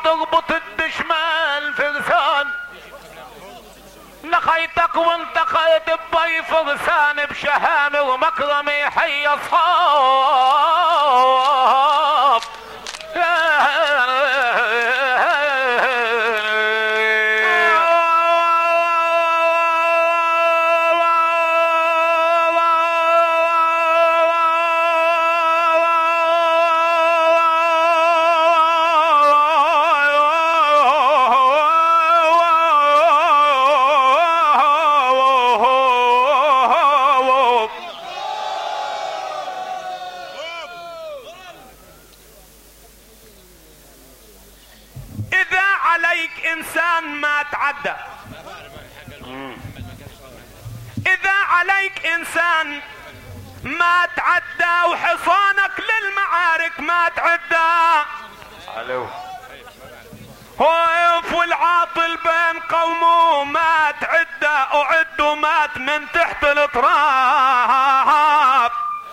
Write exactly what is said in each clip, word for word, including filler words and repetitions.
تربط الدشمال فرسان، لخيتك وانتقيت ببي فرسان بشهامة ومكرمة حي اصحاب. إذا عليك إنسان ما تعدى وحصانك للمعارك ما تعدى، وقف والعاطل بين قومه ما تعدى، أعد ومات من تحت التراب.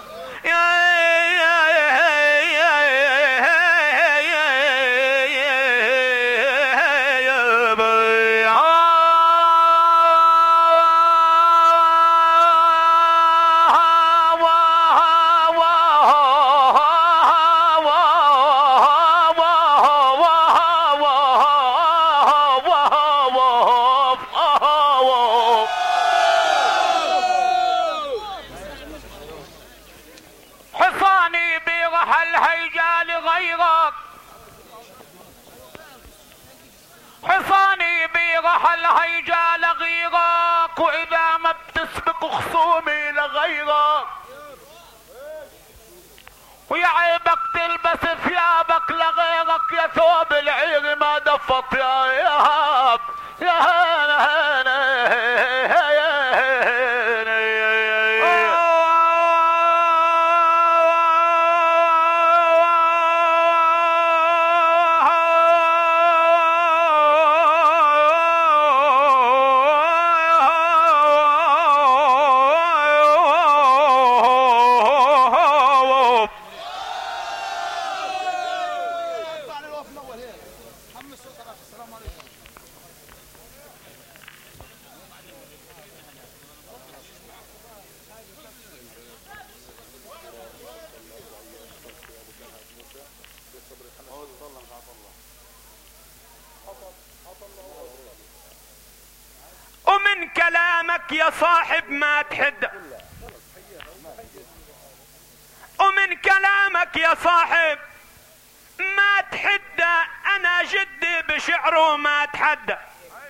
حصاني بيرحل هيجا لغيرك، واذا ما بتسبق خصومي لغيرك، ويا عيبك تلبس ثيابك لغيرك، يا ثوب العير ما دفط يا يهاب يا هنا ومن كلامك يا صاحب ما تحد، ومن كلامك يا صاحب ما تحد، انا جدي بشعره ما تحدى،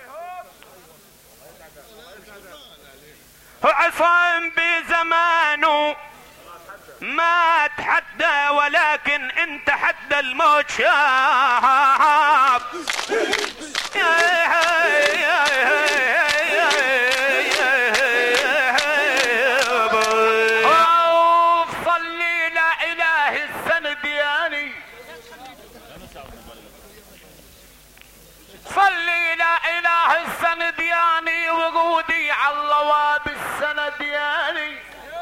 وعصام بزمانه ما تحدى، ولكن انت حدى الموت شاب. صلي لا اله السندياني، صلي لا اله السندياني، ورودي على اللواب السندياني،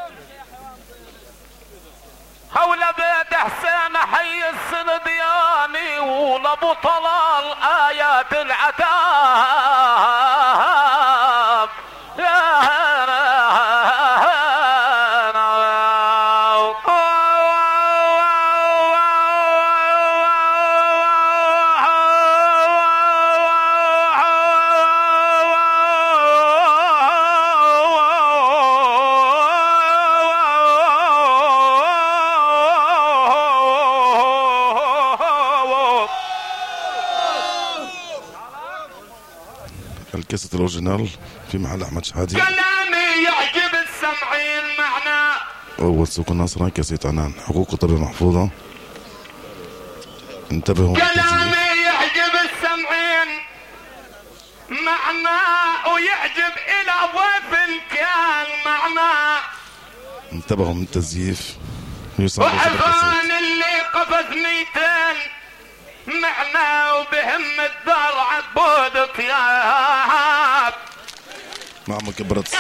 حول بيت حسين حي السندياني، ولابو طلال ايات العتاب. يا الكاسة الاوريجينال في محل احمد شحاتي. كلامي يعجب السمعين معنا. اول سوق الناصرة كاسة عنان، حقوق الطلبة محفوظة. انتبهوا. كلامي يعجب السمعين معنا، ويعجب الى ضيف كان معنا. انتبهوا من التزييف. وحفان اللي قفز ميتين معنا، وبهم الدار عبود طياب. مع مكبرة الصوت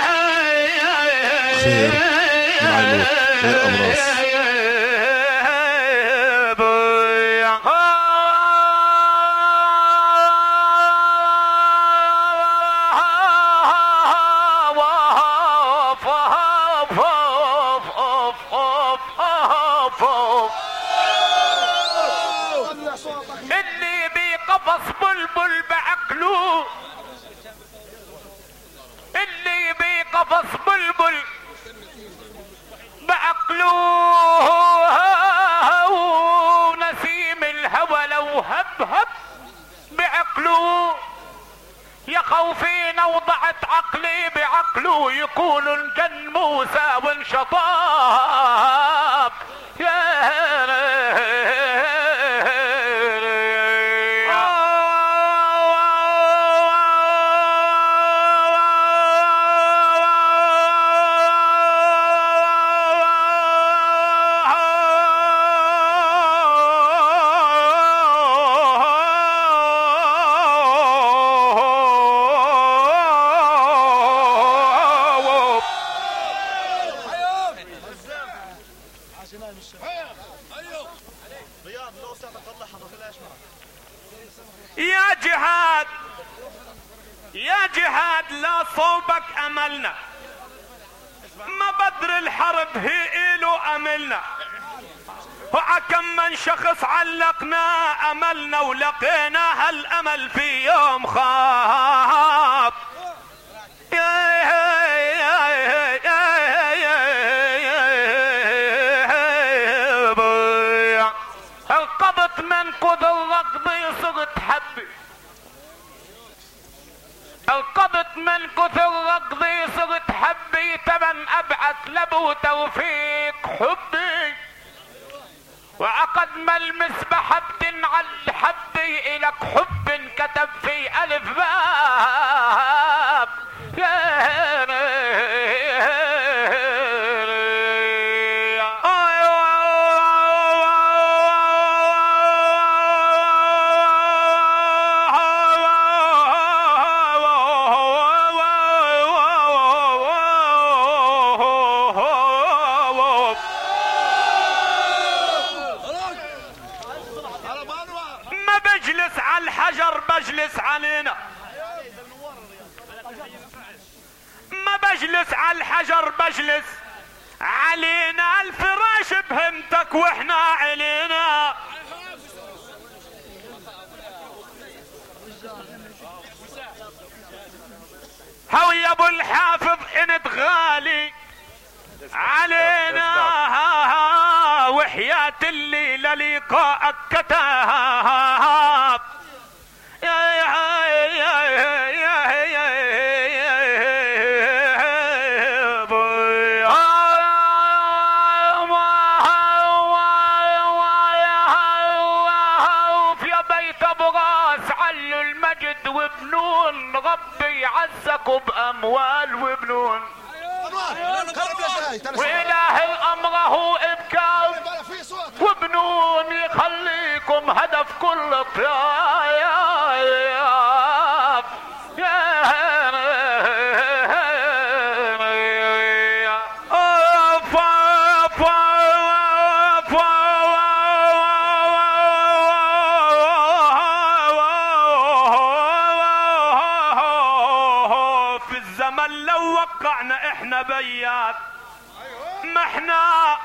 خير من عيلوك خير أبراس. بلبل بعقله، اللي يبي قفص بلبل بعقله، ونسيم الهوى لو هبهب بعقله. يا خوفين وضعت عقلي بعقله، يكون انجن موسى وانشطاب. يا يا جهاد يا جهاد لا صوبك املنا، ما بدر الحرب هي إله املنا، وعكم من شخص علقنا املنا، ولقينا هالامل في يوم خاب. القبط من كذا الرقض صرت حبي، القبط من كثر رقضي صرت حبي، تمن ابعث لبو توفيق حبي، وعقد ما المسبح بتنعل حبي، الك حب كتب في الف باب. بجلس على الحجر بجلس علينا، ما بجلس على الحجر بجلس علينا، الفراش بهمتك واحنا علينا. هو يا ابو الحافظ انت غالي علينا، وحياة اللي للقاءك كتاب. يا بيت ابو راس علوا المجد وبنون، ربي عزكوا باموال وبنون، واله الامر هو ابكار وبنون، يخليكم هدف كل طياب. في الزمن لو وقعنا احنا بيات، ما احنا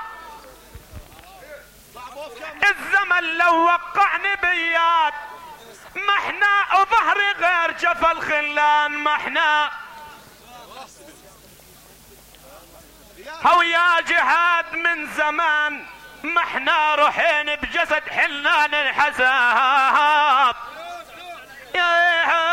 الزمن لو وقعني بيات، ما احنا وظهري غير جفا الخلان، ما احنا هو يا جهاد من زمان، ما احنا روحين بجسد حلنا ننحساب. يا